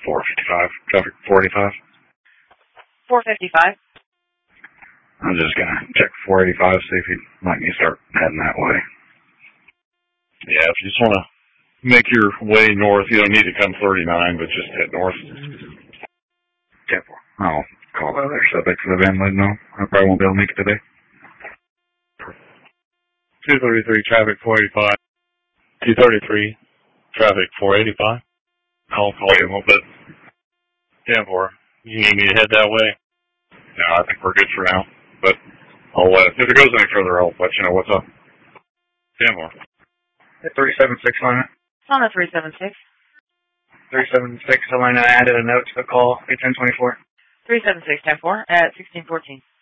455, traffic 485. 455. I'm just gonna check 485, see if he might need to start heading that way. Yeah, if you just want to make your way north, you don't need to come 39, but just head north. 10-4. I'll call the other subject for the van lead now. I probably won't be able to make it today. 233, traffic 485. 233, traffic 485. I'll call you in a little bit. 10-4. You need me to head that way? No, I think we're good for now. But if it goes any further, I'll let you know what's up. 10-4. 376 line. It's on the 376. 376 line. I added a note to the call. 1024. 376 10-4 at 1614.